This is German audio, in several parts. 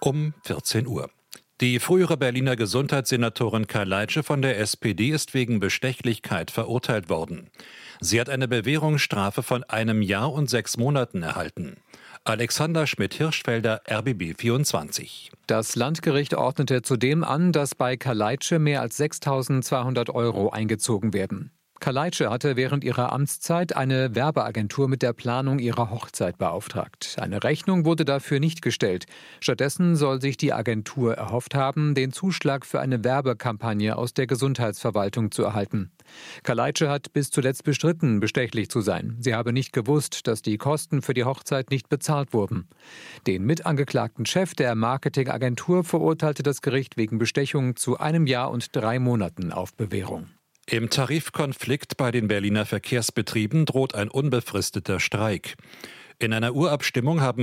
Um 14 Uhr. Die frühere Berliner Gesundheitssenatorin Kaleitsche von der SPD ist wegen Bestechlichkeit verurteilt worden. Sie hat eine Bewährungsstrafe von 1 Jahr und 6 Monaten erhalten. Alexander Schmidt-Hirschfelder, RBB 24. Das Landgericht ordnete zudem an, dass bei Kaleitsche mehr als 6.200 € eingezogen werden. Kaleitsche hatte während ihrer Amtszeit eine Werbeagentur mit der Planung ihrer Hochzeit beauftragt. Eine Rechnung wurde dafür nicht gestellt. Stattdessen soll sich die Agentur erhofft haben, den Zuschlag für eine Werbekampagne aus der Gesundheitsverwaltung zu erhalten. Kaleitsche hat bis zuletzt bestritten, bestechlich zu sein. Sie habe nicht gewusst, dass die Kosten für die Hochzeit nicht bezahlt wurden. Den mitangeklagten Chef der Marketingagentur verurteilte das Gericht wegen Bestechung zu 1 Jahr und 3 Monaten auf Bewährung. Im Tarifkonflikt bei den Berliner Verkehrsbetrieben droht ein unbefristeter Streik. In einer Urabstimmung haben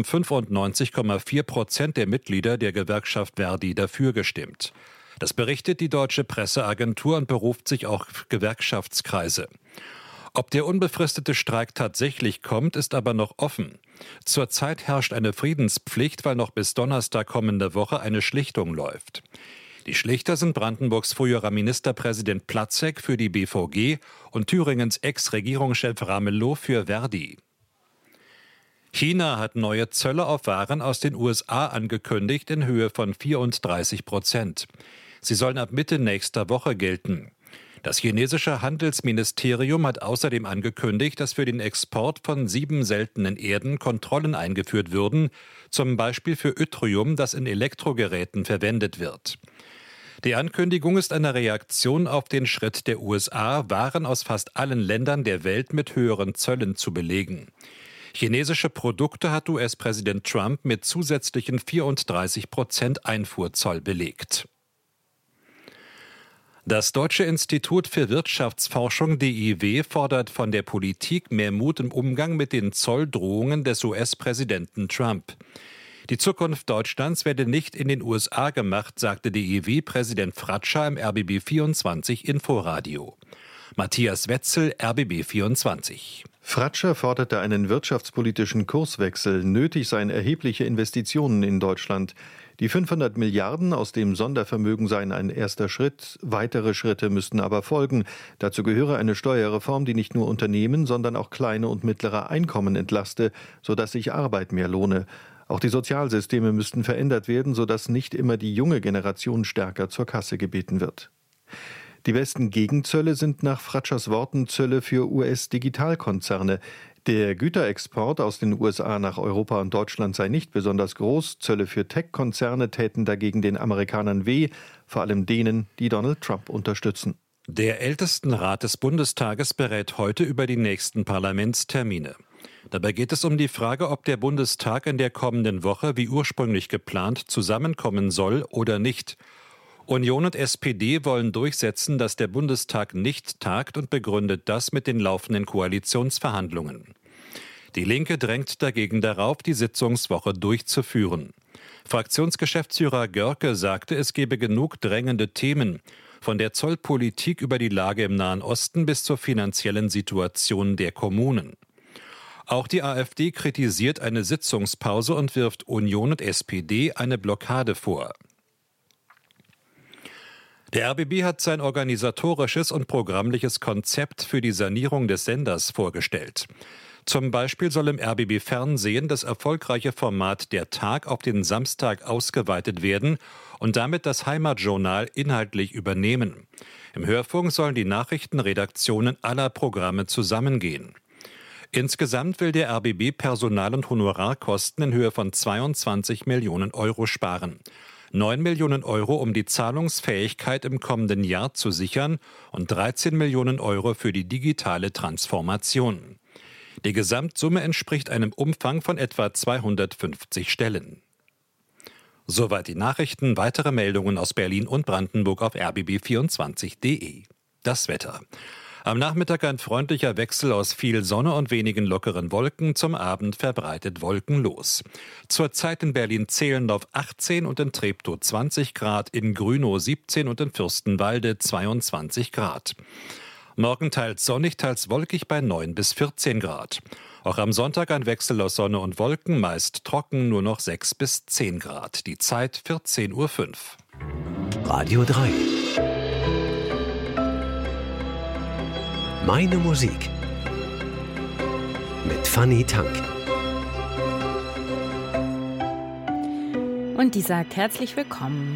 95,4% der Mitglieder der Gewerkschaft ver.di dafür gestimmt. Das berichtet die Deutsche Presseagentur und beruft sich auch auf Gewerkschaftskreise. Ob der unbefristete Streik tatsächlich kommt, ist aber noch offen. Zurzeit herrscht eine Friedenspflicht, weil noch bis Donnerstag kommender Woche eine Schlichtung läuft. Die Schlichter sind Brandenburgs früherer Ministerpräsident Platzek für die BVG und Thüringens Ex-Regierungschef Ramelow für ver.di. China hat neue Zölle auf Waren aus den USA angekündigt in Höhe von 34%. Sie sollen ab Mitte nächster Woche gelten. Das chinesische Handelsministerium hat außerdem angekündigt, dass für den Export von 7 seltenen Erden Kontrollen eingeführt würden, zum Beispiel für Yttrium, das in Elektrogeräten verwendet wird. Die Ankündigung ist eine Reaktion auf den Schritt der USA, Waren aus fast allen Ländern der Welt mit höheren Zöllen zu belegen. Chinesische Produkte hat US-Präsident Trump mit zusätzlichen 34% Einfuhrzoll belegt. Das Deutsche Institut für Wirtschaftsforschung DIW fordert von der Politik mehr Mut im Umgang mit den Zolldrohungen des US-Präsidenten Trump. Die Zukunft Deutschlands werde nicht in den USA gemacht, sagte DIW-Präsident Fratscher im RBB 24 Inforadio. Matthias Wetzel, RBB 24. Fratscher forderte einen wirtschaftspolitischen Kurswechsel. Nötig seien erhebliche Investitionen in Deutschland. Die 500 Milliarden aus dem Sondervermögen seien ein erster Schritt. Weitere Schritte müssten aber folgen. Dazu gehöre eine Steuerreform, die nicht nur Unternehmen, sondern auch kleine und mittlere Einkommen entlaste, sodass sich Arbeit mehr lohne. Auch die Sozialsysteme müssten verändert werden, sodass nicht immer die junge Generation stärker zur Kasse gebeten wird. Die besten Gegenzölle sind nach Fratschers Worten Zölle für US-Digitalkonzerne. Der Güterexport aus den USA nach Europa und Deutschland sei nicht besonders groß. Zölle für Tech-Konzerne täten dagegen den Amerikanern weh, vor allem denen, die Donald Trump unterstützen. Der Ältestenrat des Bundestages berät heute über die nächsten Parlamentstermine. Dabei geht es um die Frage, ob der Bundestag in der kommenden Woche wie ursprünglich geplant zusammenkommen soll oder nicht. Union und SPD wollen durchsetzen, dass der Bundestag nicht tagt und begründet das mit den laufenden Koalitionsverhandlungen. Die Linke drängt dagegen darauf, die Sitzungswoche durchzuführen. Fraktionsgeschäftsführer Görke sagte, es gebe genug drängende Themen, von der Zollpolitik über die Lage im Nahen Osten bis zur finanziellen Situation der Kommunen. Auch die AfD kritisiert eine Sitzungspause und wirft Union und SPD eine Blockade vor. Der RBB hat sein organisatorisches und programmliches Konzept für die Sanierung des Senders vorgestellt. Zum Beispiel soll im RBB Fernsehen das erfolgreiche Format Der Tag auf den Samstag ausgeweitet werden und damit das Heimatjournal inhaltlich übernehmen. Im Hörfunk sollen die Nachrichtenredaktionen aller Programme zusammengehen. Insgesamt will der RBB Personal- und Honorarkosten in Höhe von 22 Millionen € sparen. 9 Millionen €, um die Zahlungsfähigkeit im kommenden Jahr zu sichern und 13 Millionen € für die digitale Transformation. Die Gesamtsumme entspricht einem Umfang von etwa 250 Stellen. Soweit die Nachrichten. Weitere Meldungen aus Berlin und Brandenburg auf rbb24.de. Das Wetter. Am Nachmittag ein freundlicher Wechsel aus viel Sonne und wenigen lockeren Wolken, zum Abend verbreitet wolkenlos. Zurzeit in Berlin-Zehlendorf 18 und in Treptow 20 Grad, in Grünow 17 und in Fürstenwalde 22 Grad. Morgen teils sonnig, teils wolkig bei 9 bis 14 Grad. Auch am Sonntag ein Wechsel aus Sonne und Wolken, meist trocken, nur noch 6 bis 10 Grad. Die Zeit 14:05 Uhr. Radio 3. Meine Musik. Mit Fanny Tank. Und die sagt herzlich willkommen.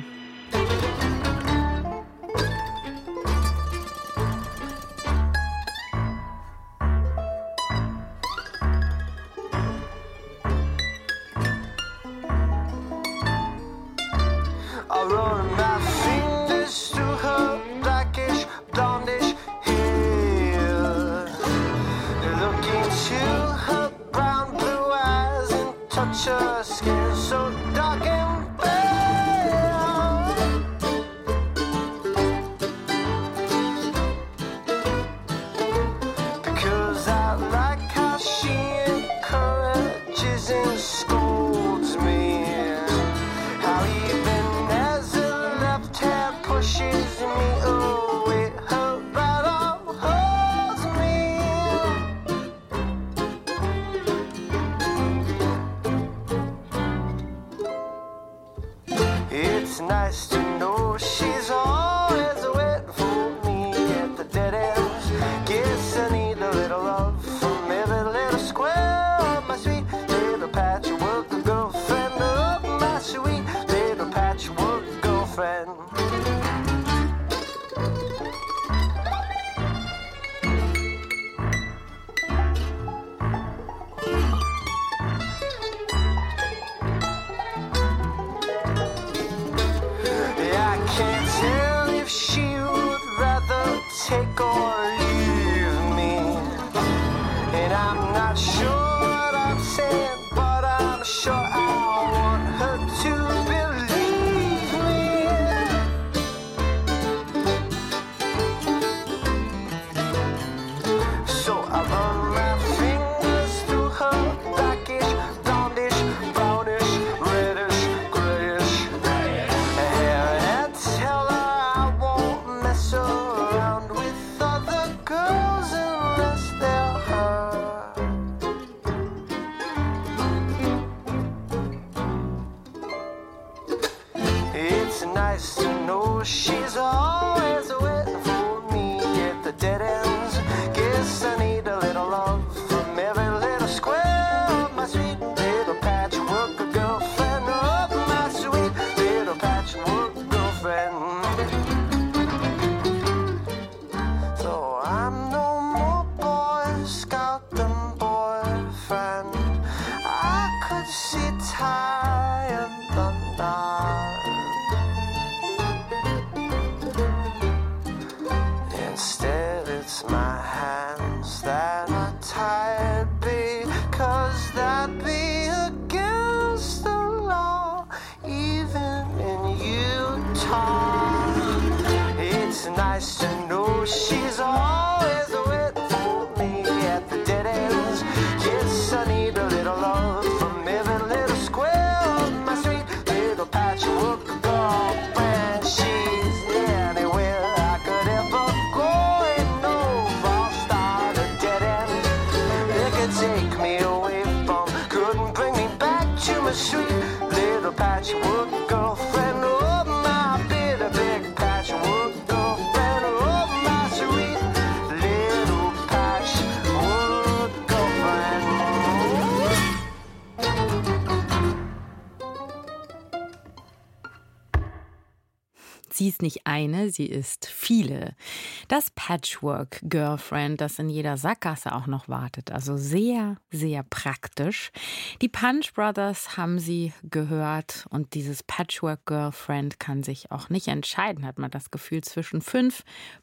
Sie ist nicht eine, sie ist viele. Das Patchwork Girlfriend, das in jeder Sackgasse auch noch wartet. Also sehr, sehr praktisch. Die Punch Brothers haben sie gehört und dieses Patchwork Girlfriend kann sich auch nicht entscheiden, hat man das Gefühl, zwischen 5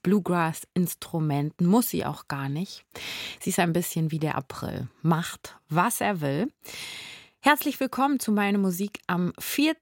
Bluegrass-Instrumenten. Muss sie auch gar nicht. Sie ist ein bisschen wie der April. Macht, was er will. Herzlich willkommen zu meiner Musik am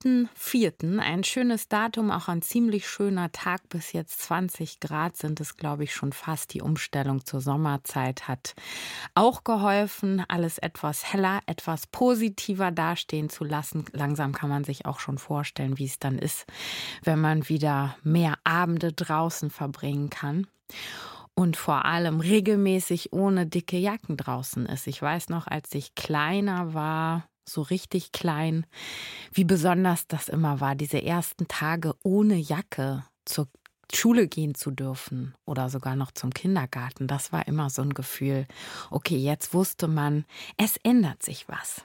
4.4. Ein schönes Datum, auch ein ziemlich schöner Tag. Bis jetzt 20 Grad sind es, glaube ich, schon fast. Die Umstellung zur Sommerzeit hat auch geholfen, alles etwas heller, etwas positiver dastehen zu lassen. Langsam kann man sich auch schon vorstellen, wie es dann ist, wenn man wieder mehr Abende draußen verbringen kann. und vor allem regelmäßig ohne dicke Jacken draußen ist. Ich weiß noch, als ich kleiner war, so richtig klein, wie besonders das immer war, diese ersten Tage ohne Jacke zur Schule gehen zu dürfen oder sogar noch zum Kindergarten. Das war immer so ein Gefühl, okay, jetzt wusste man, es ändert sich was.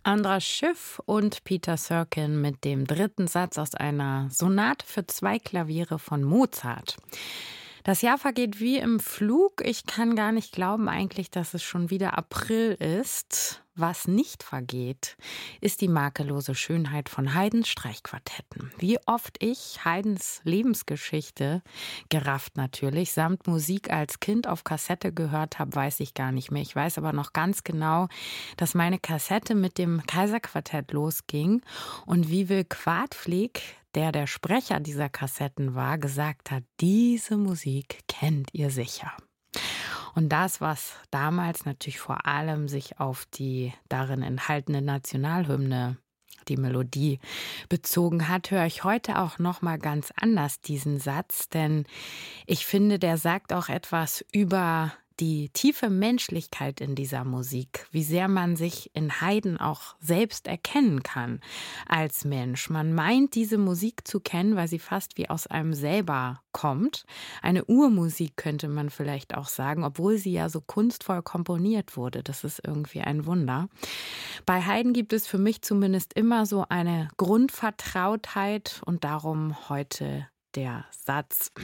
Andras Schiff und Peter Serkin mit dem dritten Satz aus einer Sonate für 2 Klaviere von Mozart. Das Jahr vergeht wie im Flug. Ich kann gar nicht glauben eigentlich, dass es schon wieder April ist. Was nicht vergeht, ist die makellose Schönheit von Haydns Streichquartetten. Wie oft ich Haydns Lebensgeschichte, gerafft natürlich, samt Musik als Kind auf Kassette gehört habe, weiß ich gar nicht mehr. Ich weiß aber noch ganz genau, dass meine Kassette mit dem Kaiserquartett losging und wie Will Quadflieg, der Sprecher dieser Kassetten war, gesagt hat, diese Musik kennt ihr sicher. Und das, was damals natürlich vor allem sich auf die darin enthaltene Nationalhymne, die Melodie, bezogen hat, höre ich heute auch noch mal ganz anders diesen Satz, denn ich finde, der sagt auch etwas über die tiefe Menschlichkeit in dieser Musik, wie sehr man sich in Haydn auch selbst erkennen kann als Mensch. Man meint, diese Musik zu kennen, weil sie fast wie aus einem selber kommt. Eine Urmusik könnte man vielleicht auch sagen, obwohl sie ja so kunstvoll komponiert wurde. Das ist irgendwie ein Wunder. Bei Haydn gibt es für mich zumindest immer so eine Grundvertrautheit und darum heute der Satz: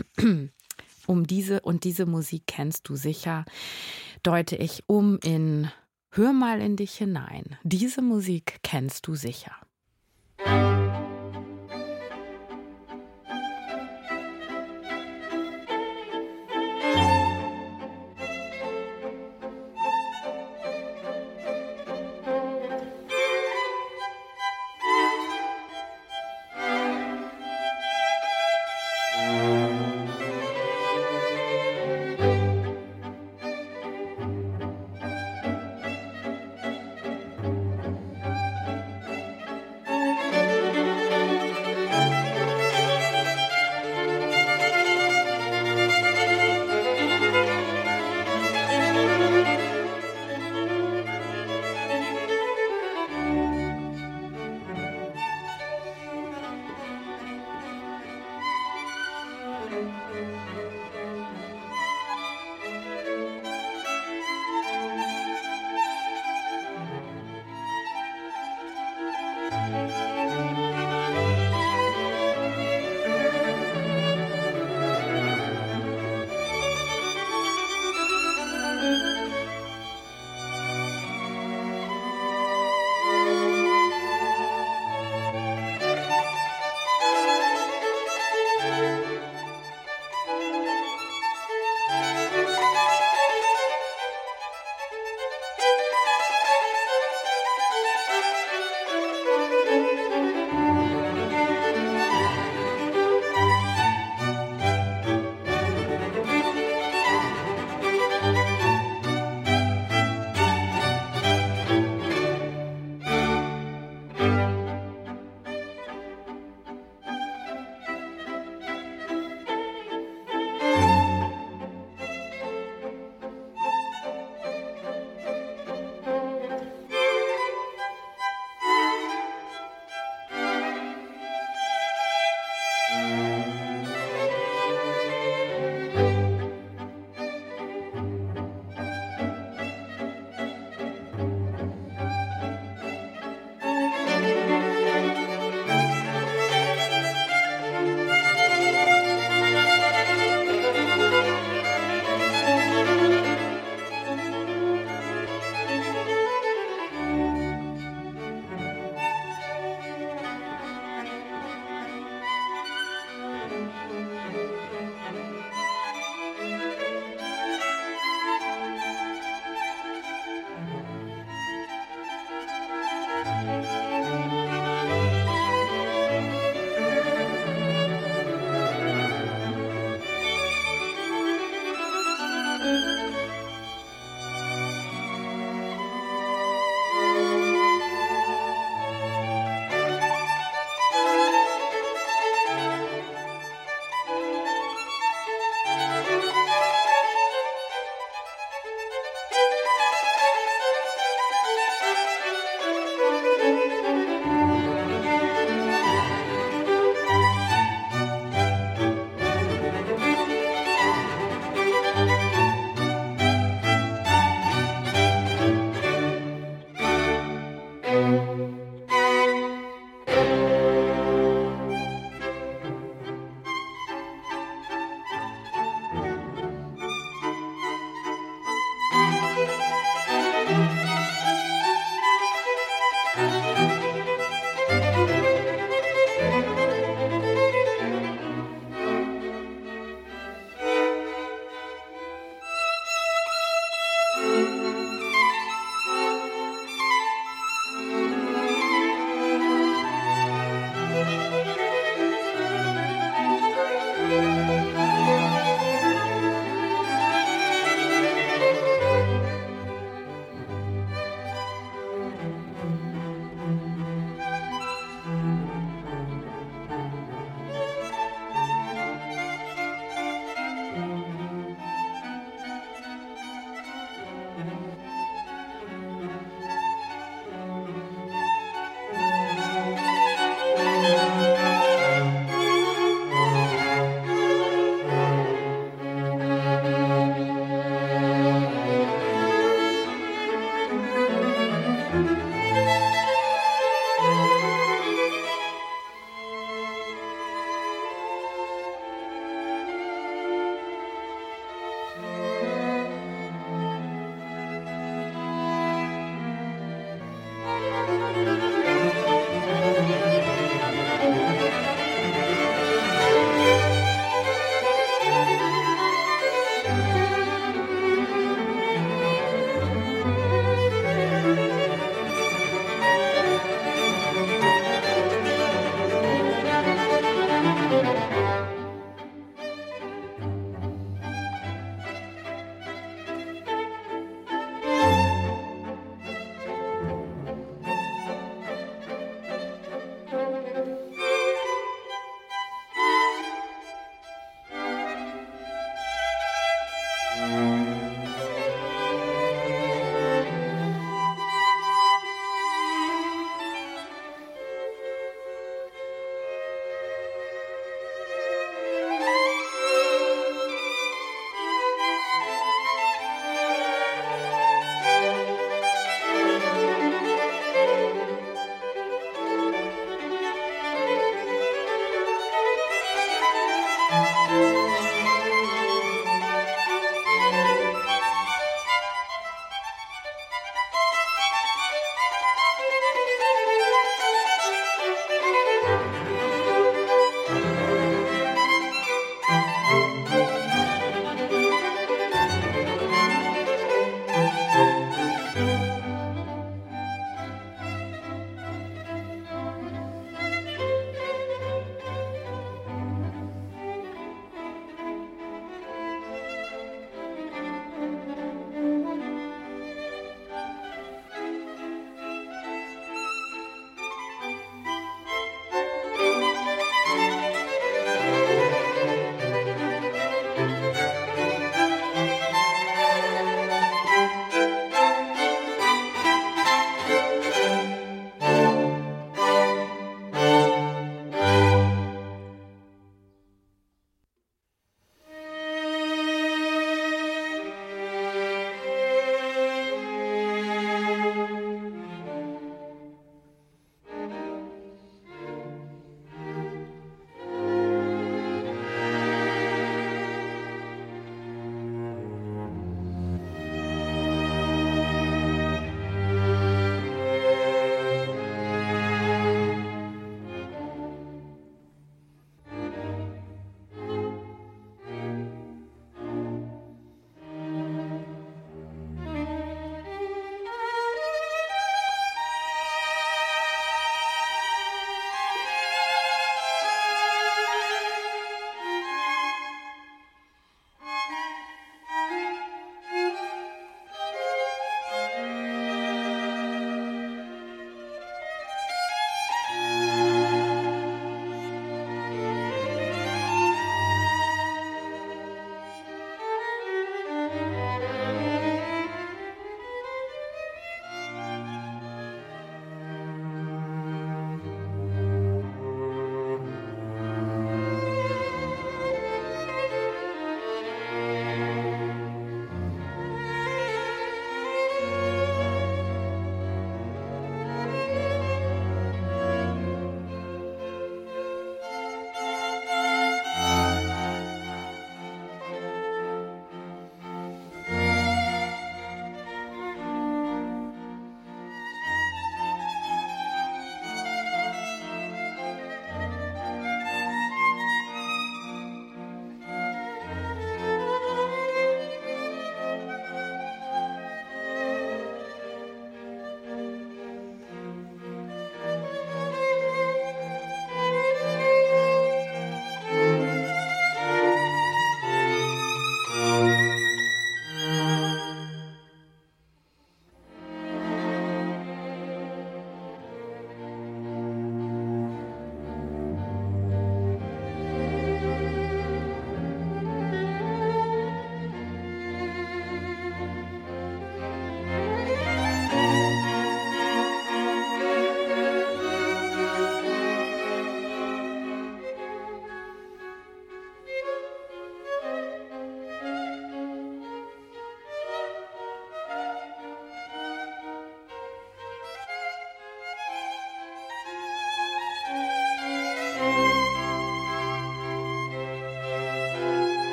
diese Musik kennst du sicher, deute ich in Hör mal in dich hinein. Diese Musik kennst du sicher.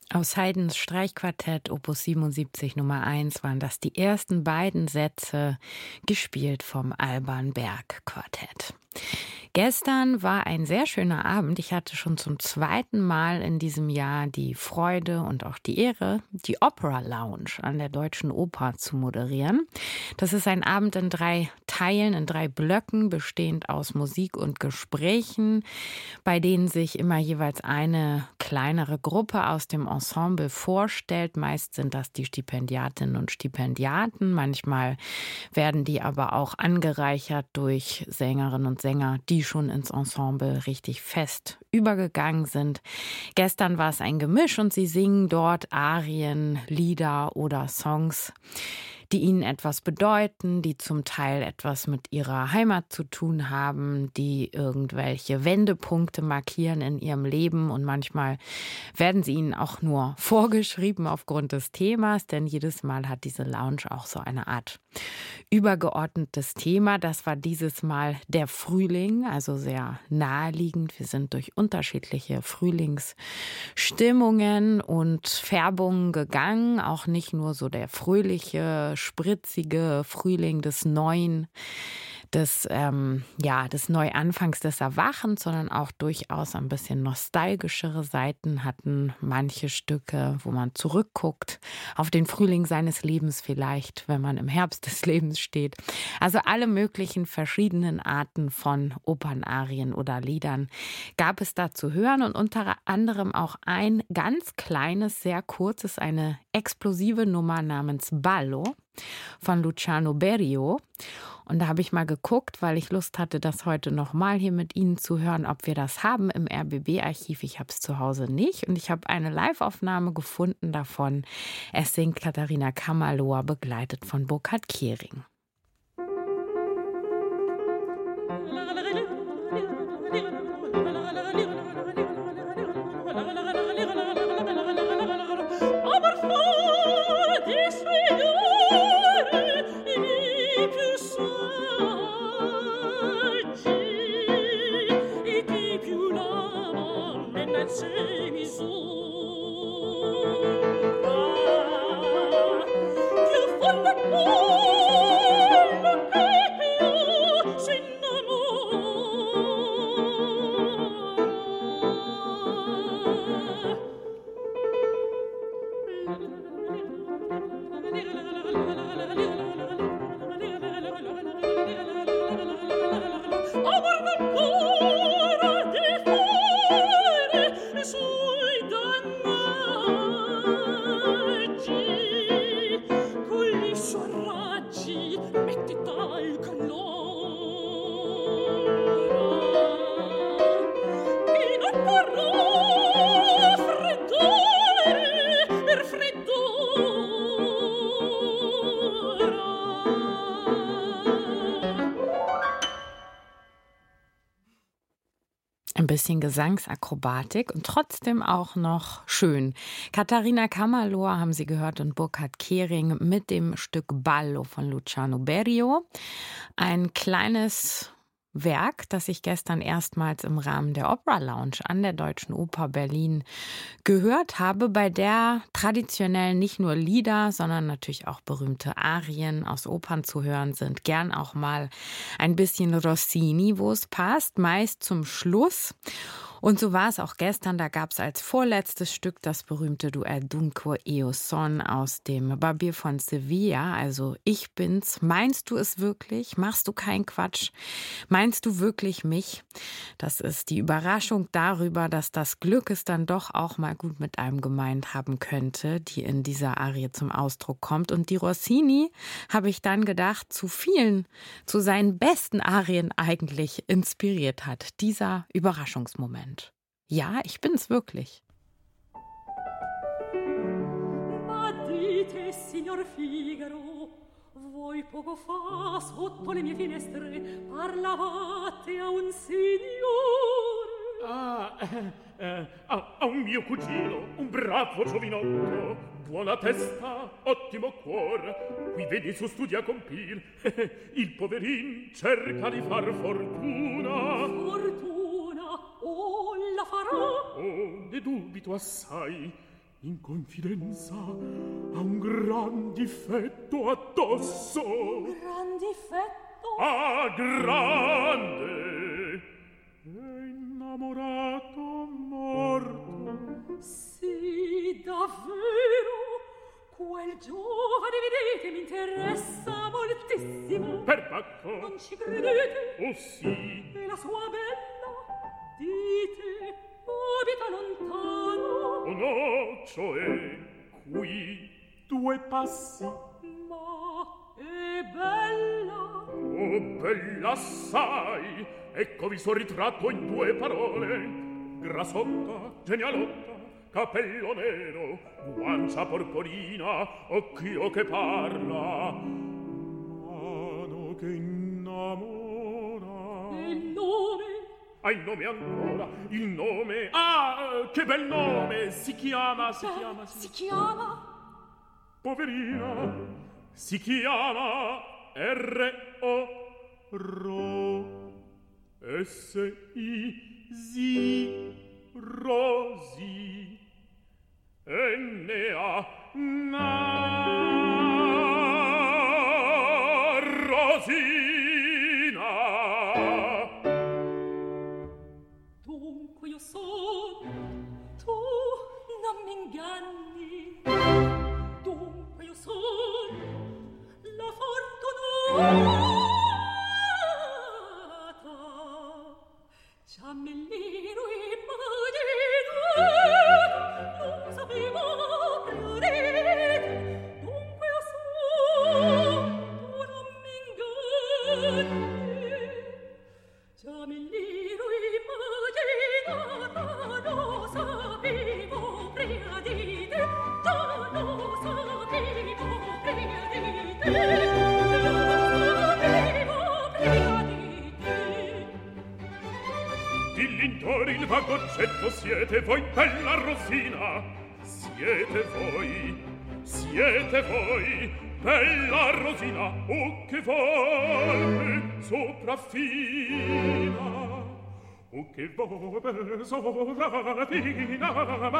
Aus Haydns Streichquartett Opus 77 Nummer 1 waren das die ersten beiden Sätze, gespielt vom Alban Berg Quartett. Gestern war ein sehr schöner Abend. Ich hatte schon zum zweiten Mal in diesem Jahr die Freude und auch die Ehre, die Opera Lounge an der Deutschen Oper zu moderieren. Das ist ein Abend in 3 Teilen, in 3 Blöcken, bestehend aus Musik und Gesprächen, bei denen sich immer jeweils eine kleinere Gruppe aus dem Ensemble vorstellt. Meist sind das die Stipendiatinnen und Stipendiaten. Manchmal werden die aber auch angereichert durch Sängerinnen und Sänger, die schon ins Ensemble richtig fest übergegangen sind. Gestern war es ein Gemisch und sie singen dort Arien, Lieder oder Songs, die ihnen etwas bedeuten, die zum Teil etwas mit ihrer Heimat zu tun haben, die irgendwelche Wendepunkte markieren in ihrem Leben, und manchmal werden sie ihnen auch nur vorgeschrieben aufgrund des Themas, denn jedes Mal hat diese Lounge auch so eine Art übergeordnetes Thema. Das war dieses Mal der Frühling, also sehr naheliegend. Wir sind durch unterschiedliche Frühlingsstimmungen und Färbungen gegangen, auch nicht nur so der fröhliche, spritzige Frühling des Neuen, des Neuanfangs, des Erwachens, sondern auch durchaus ein bisschen nostalgischere Seiten hatten manche Stücke, wo man zurückguckt auf den Frühling seines Lebens vielleicht, wenn man im Herbst des Lebens steht. Also alle möglichen verschiedenen Arten von Opernarien oder Liedern gab es da zu hören, und unter anderem auch ein ganz kleines, sehr kurzes, eine explosive Nummer namens Ballo von Luciano Berio. Und da habe ich mal geguckt, weil ich Lust hatte, das heute nochmal hier mit Ihnen zu hören, ob wir das haben im RBB-Archiv. Ich habe es zu Hause nicht, und ich habe eine Live-Aufnahme gefunden davon. Es singt Katharina Kammerloher, begleitet von Burkhard Kehring. Ein bisschen Gesangsakrobatik und trotzdem auch noch schön. Katharina Kammerloher haben Sie gehört und Burkhard Kehring mit dem Stück Ballo von Luciano Berio. Ein kleines Werk, das ich gestern erstmals im Rahmen der Opera Lounge an der Deutschen Oper Berlin gehört habe, bei der traditionell nicht nur Lieder, sondern natürlich auch berühmte Arien aus Opern zu hören sind. Gern auch mal ein bisschen Rossini, wo es passt, meist zum Schluss. Und so war es auch gestern. Da gab es als vorletztes Stück das berühmte Duell Dunque io son aus dem Barbier von Sevilla. Also ich bin's. Meinst du es wirklich? Machst du keinen Quatsch? Meinst du wirklich mich? Das ist die Überraschung darüber, dass das Glück es dann doch auch mal gut mit einem gemeint haben könnte, die in dieser Arie zum Ausdruck kommt. Und die Rossini, habe ich dann gedacht, zu seinen besten Arien eigentlich inspiriert hat. Dieser Überraschungsmoment. Ja, ich bin's wirklich. Ma dite, signor Figaro, voi poco fa sotto le mie finestre parlavate a un signore. A un mio cugino, un bravo giovinotto, buona testa, ottimo cuor, qui vedi su studia compir, il poverin cerca di far fortuna. Fortuna, oh, la farà. Oh, ne dubito assai, in confidenza ha un gran difetto addosso. Gran difetto? Ah, grande! È innamorato morto. Sì, davvero? Quel giovane, vedete, mi interessa moltissimo. Perbacco! Non ci credete? Oh sì! E la sua bella, dite, abita lontano? Oh no, cioè, qui 2 passi. Ma è bella? Oh, bella assai! Ecco vi suo ritratto in 2 parole. Grassotta, genialotta, capello nero, guancia porporina, occhio che parla, mano che innamora. E il nome? Ah, il nome ancora, il nome. Ah, che bel nome! Si chiama. Poverina, si chiama R-O-S-I-Z, Rosi, N-A, Rosina. Dunque io sono, tu non mi inganni. Dunque io sono la fortunata. Giamellino immaginato, non sapevo credere. Dunque io sono, tu non mi inganni. Giamellino immaginato, lo sapevo prima di te. Già lo sapevo prima di te. Dill'intori il vagoggetto siete voi, bella Rosina. Siete voi, bella Rosina. Oh, che volpe sopraffina. Oh, che volpe sopraffina.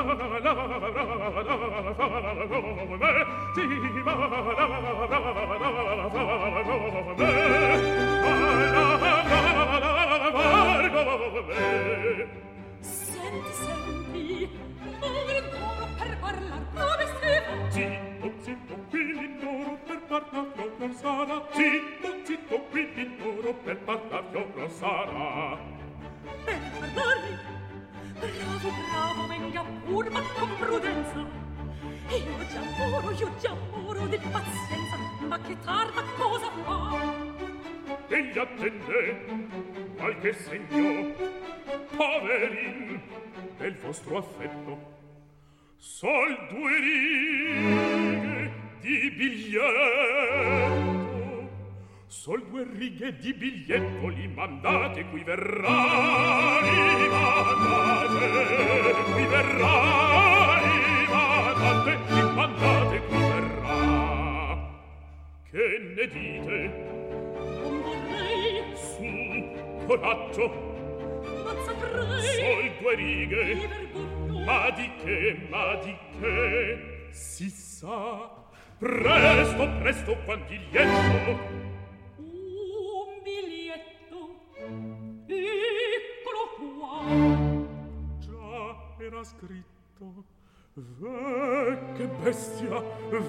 Senti, Lindoro per parlar come si fa? Zitto, qui Lindoro per parlar proprio sarà. Zitto, qui Lindoro per parlar proprio sarà. Per parlarmi? Bravo, venga pur, ma con prudenza. Io già moro di pazienza, ma che tarda cosa fa? Egli attende qualche segno, poverin, del vostro affetto. Sol 2 righe di biglietto, sol 2 righe di biglietto, li mandate, qui verrà, li mandate, qui verrà, li mandate, qui verrà. Che ne dite? Non vorrei, Su, coraggio, non saprei. sol 2 righe. Mi vergogno. Ma di che, si sa. Presto, quantiglietto. Un biglietto, eccolo qua. Già era scritto. Che bestia,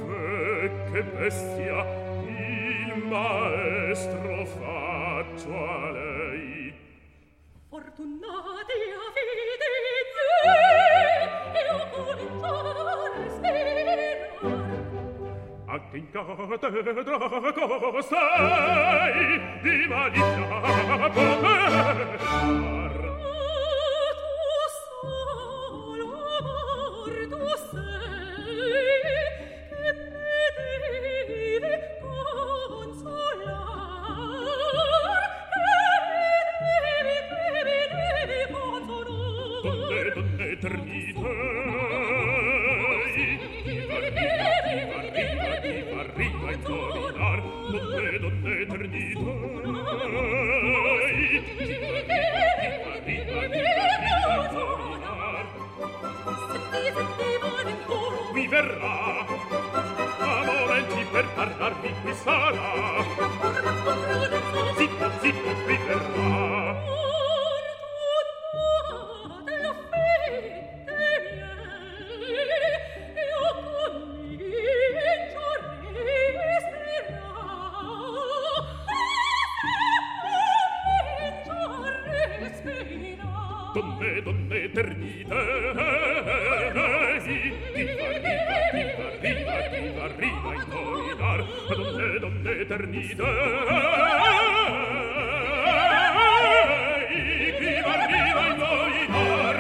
il maestro faccio a lei. Fortunati avete io cominciare a sperare. A che in cattedra costei di malizia poter. Senti, parlarmi qui sarà. Zitto, zitto, qui verrà. La fede io comincio respirare. Donne eternite, arriva in torinar. Donne eternite, arriva in torinar.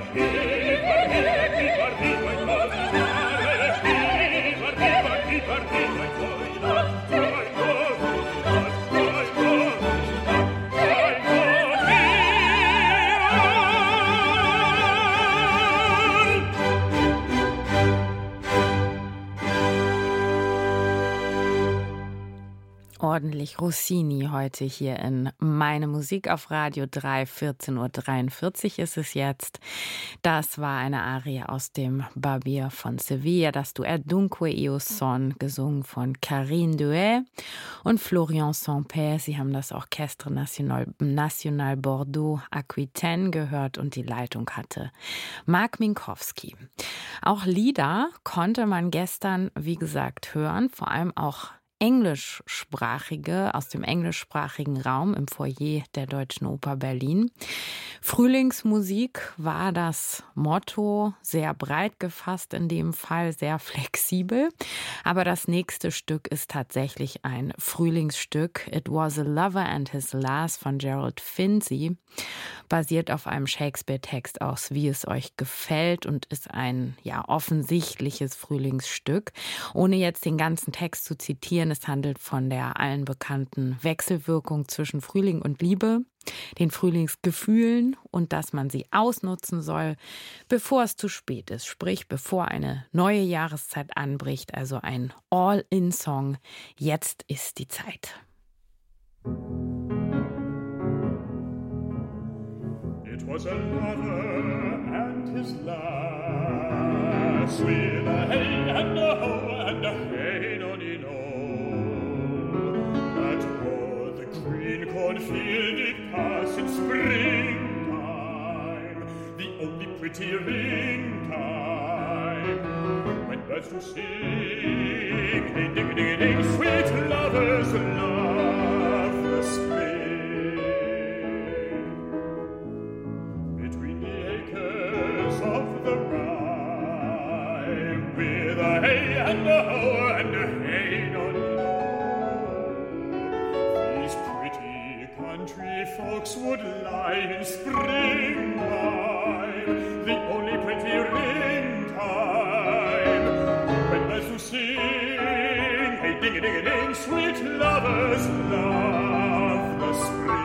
Ordentlich Rossini heute hier in Meine Musik auf Radio 3, 14:43 Uhr ist es jetzt. Das war eine Arie aus dem Barbier von Sevilla, das Duett Dunque io son, gesungen von Karine Duet und Florian Sampé. Sie haben das Orchestre National Bordeaux Aquitaine gehört und die Leitung hatte Mark Minkowski. Auch Lieder konnte man gestern, wie gesagt, hören, vor allem auch englischsprachige aus dem englischsprachigen Raum im Foyer der Deutschen Oper Berlin. Frühlingsmusik war das Motto, sehr breit gefasst in dem Fall, sehr flexibel. Aber das nächste Stück ist tatsächlich ein Frühlingsstück. It Was a Lover and His Lass von Gerald Finzi, basiert auf einem Shakespeare-Text aus Wie es euch gefällt und ist ein offensichtliches Frühlingsstück. Ohne jetzt den ganzen Text zu zitieren, es handelt von der allen bekannten Wechselwirkung zwischen Frühling und Liebe, den Frühlingsgefühlen und dass man sie ausnutzen soll, bevor es zu spät ist, sprich bevor eine neue Jahreszeit anbricht, also ein All-in-Song. Jetzt ist die Zeit. It was a lover and his lass, with a hey and a ho and a hey nonny no. That o'er the green cornfield did pass in springtime, the only pretty ring time, when birds do sing, hey ding ding ding, sweet lovers love the spring. Of the rhyme, with a hey and a ho and a hey nonny no. These pretty country folks would lie in springtime, the only pretty ring time, when birds do sing, hey ding ding ding, sweet lovers love the spring.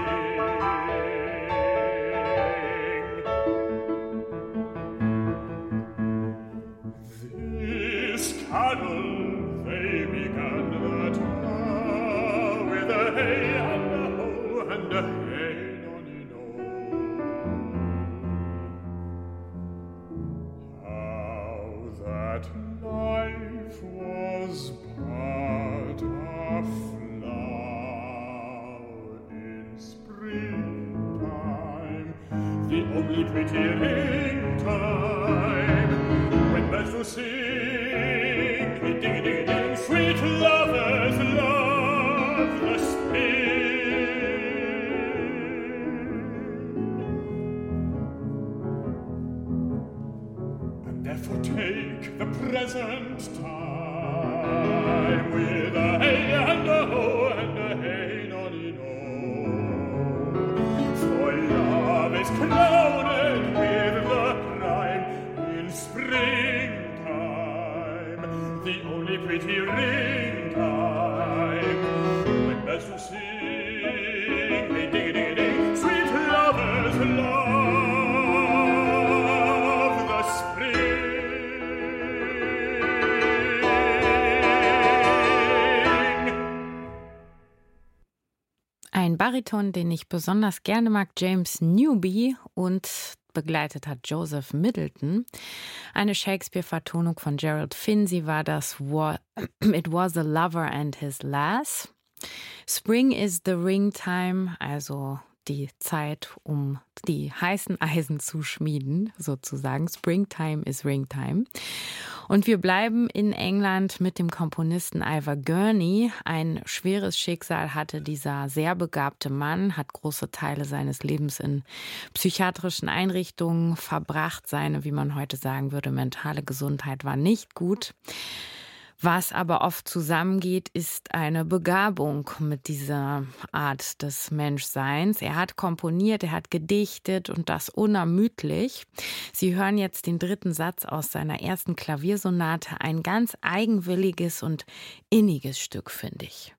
Carol, they began that hour with a hey and a ho and a hey nonny no. How that life was but a flower in springtime, the only pretty ring time, when birds do sing. Ding, ding, ding, sweet lovers love the spring. And therefore take the present time with a hey and a ho and a hey nonny no. For love is clouded with the prime in spring, the only pretty ring time, when birds do sing, hey ding ding ding, sweet lovers love the spring. Ein Bariton, den ich besonders gerne mag, James Newby, und begleitet hat Joseph Middleton. Eine Shakespeare-Vertonung von Gerald Finzi war das It Was a Lover and His Lass. Spring is the Ring Time, also die Zeit, um die heißen Eisen zu schmieden, sozusagen. Springtime is Ringtime. Und wir bleiben in England mit dem Komponisten Ivor Gurney. Ein schweres Schicksal hatte dieser sehr begabte Mann, hat große Teile seines Lebens in psychiatrischen Einrichtungen verbracht. Seine, wie man heute sagen würde, mentale Gesundheit war nicht gut. Was aber oft zusammengeht, ist eine Begabung mit dieser Art des Menschseins. Er hat komponiert, er hat gedichtet und das unermüdlich. Sie hören jetzt den 3. Satz aus seiner ersten Klaviersonate. Ein ganz eigenwilliges und inniges Stück, finde ich.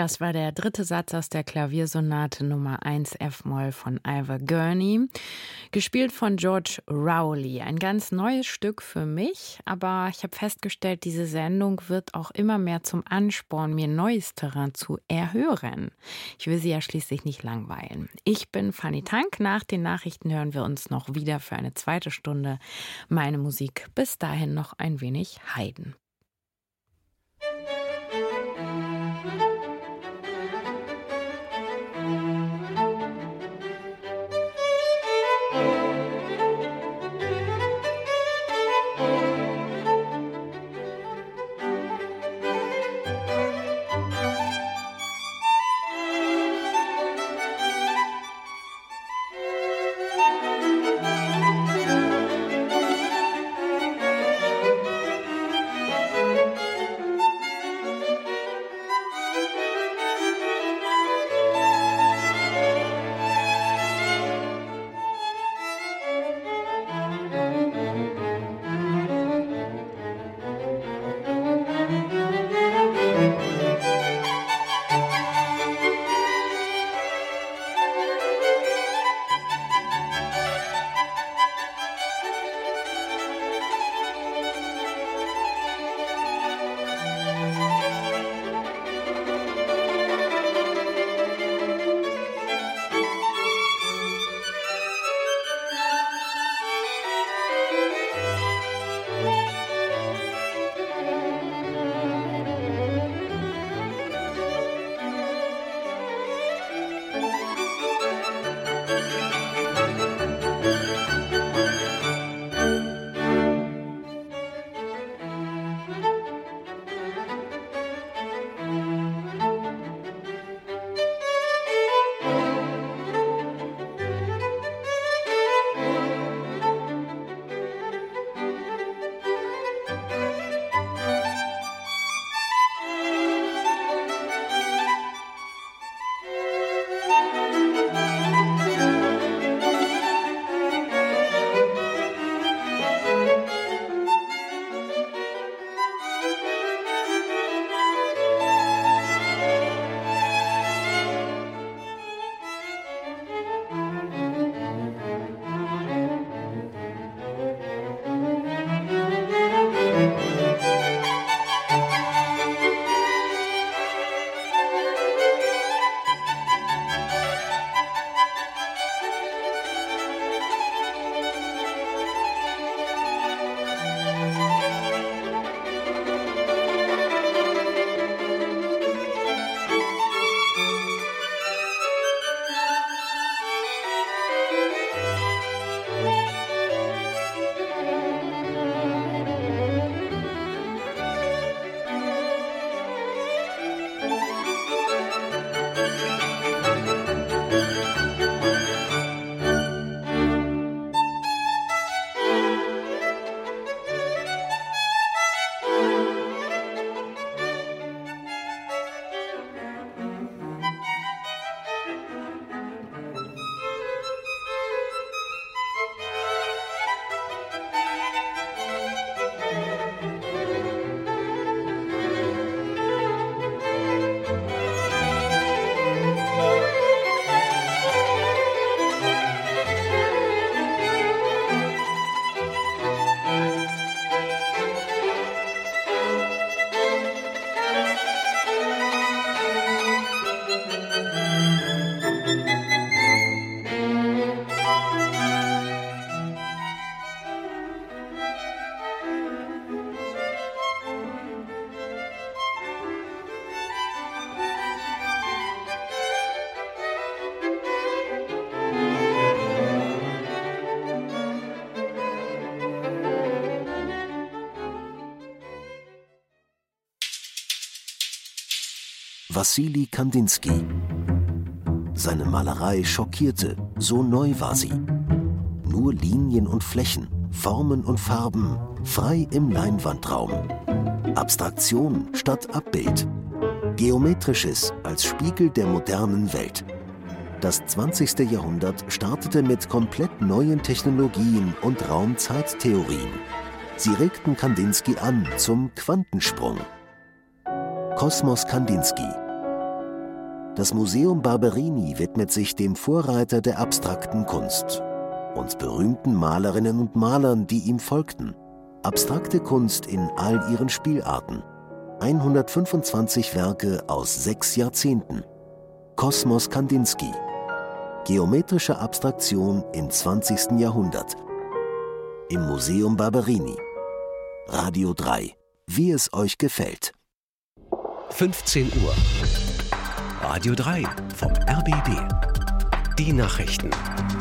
Das war der dritte Satz aus der Klaviersonate Nummer 1 F-Moll von Ivor Gurney, gespielt von George Rowley. Ein ganz neues Stück für mich, aber ich habe festgestellt, diese Sendung wird auch immer mehr zum Ansporn, mir neues Terrain zu erhören. Ich will Sie ja schließlich nicht langweilen. Ich bin Fanny Tank. Nach den Nachrichten hören wir uns noch wieder für eine zweite Stunde meine Musik. Bis dahin noch ein wenig Haydn. Wassili Kandinsky. Seine Malerei schockierte, so neu war sie. Nur Linien und Flächen, Formen und Farben, frei im Leinwandraum. Abstraktion statt Abbild. Geometrisches als Spiegel der modernen Welt. Das 20. Jahrhundert startete mit komplett neuen Technologien und Raum-Zeit-Theorien. Sie regten Kandinsky an zum Quantensprung. Kosmos Kandinsky. Das Museum Barberini widmet sich dem Vorreiter der abstrakten Kunst und berühmten Malerinnen und Malern, die ihm folgten. Abstrakte Kunst in all ihren Spielarten. 125 Werke aus 6 Jahrzehnten. Kosmos Kandinsky. Geometrische Abstraktion im 20. Jahrhundert. Im Museum Barberini. Radio 3. Wie es euch gefällt. 15 Uhr. Radio 3 vom RBB. Die Nachrichten.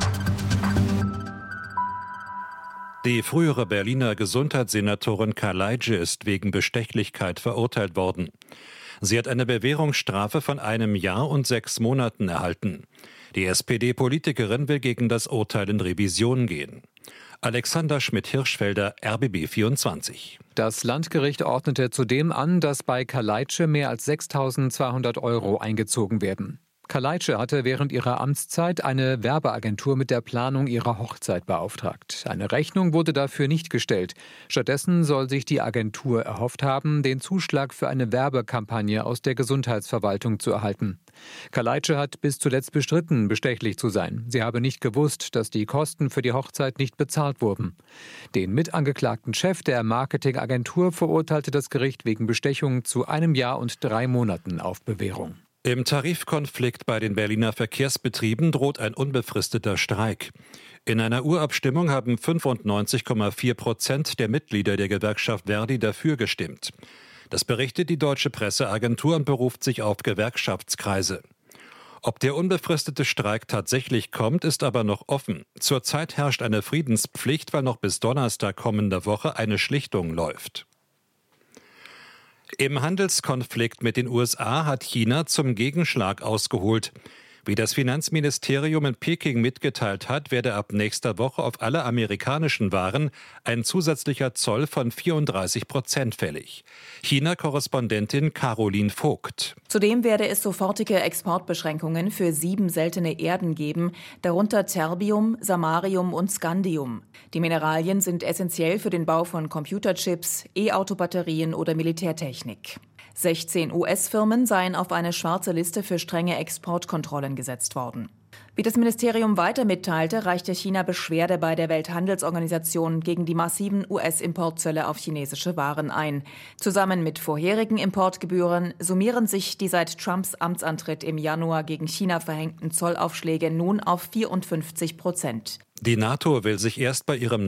Die frühere Berliner Gesundheitssenatorin Kaleitsche ist wegen Bestechlichkeit verurteilt worden. Sie hat eine Bewährungsstrafe von 1 Jahr und 6 Monaten erhalten. Die SPD-Politikerin will gegen das Urteil in Revision gehen. Alexander Schmidt-Hirschfelder, RBB 24. Das Landgericht ordnete zudem an, dass bei Kaleitsche mehr als 6.200 € eingezogen werden. Kaleitsche hatte während ihrer Amtszeit eine Werbeagentur mit der Planung ihrer Hochzeit beauftragt. Eine Rechnung wurde dafür nicht gestellt. Stattdessen soll sich die Agentur erhofft haben, den Zuschlag für eine Werbekampagne aus der Gesundheitsverwaltung zu erhalten. Kaleitsche hat bis zuletzt bestritten, bestechlich zu sein. Sie habe nicht gewusst, dass die Kosten für die Hochzeit nicht bezahlt wurden. Den mitangeklagten Chef der Marketingagentur verurteilte das Gericht wegen Bestechung zu 1 Jahr und 3 Monaten auf Bewährung. Im Tarifkonflikt bei den Berliner Verkehrsbetrieben droht ein unbefristeter Streik. In einer Urabstimmung haben 95,4% der Mitglieder der Gewerkschaft ver.di dafür gestimmt. Das berichtet die Deutsche Presseagentur und beruft sich auf Gewerkschaftskreise. Ob der unbefristete Streik tatsächlich kommt, ist aber noch offen. Zurzeit herrscht eine Friedenspflicht, weil noch bis Donnerstag kommender Woche eine Schlichtung läuft. Im Handelskonflikt mit den USA hat China zum Gegenschlag ausgeholt. Wie das Finanzministerium in Peking mitgeteilt hat, werde ab nächster Woche auf alle amerikanischen Waren ein zusätzlicher Zoll von 34% fällig. China-Korrespondentin Caroline Vogt. Zudem werde es sofortige Exportbeschränkungen für 7 seltene Erden geben, darunter Terbium, Samarium und Scandium. Die Mineralien sind essentiell für den Bau von Computerchips, E-Auto-Batterien oder Militärtechnik. 16 US-Firmen seien auf eine schwarze Liste für strenge Exportkontrollen gesetzt worden. Wie das Ministerium weiter mitteilte, reichte China Beschwerde bei der Welthandelsorganisation gegen die massiven US-Importzölle auf chinesische Waren ein. Zusammen mit vorherigen Importgebühren summieren sich die seit Trumps Amtsantritt im Januar gegen China verhängten Zollaufschläge nun auf 54%. Die NATO will sich erst bei ihrem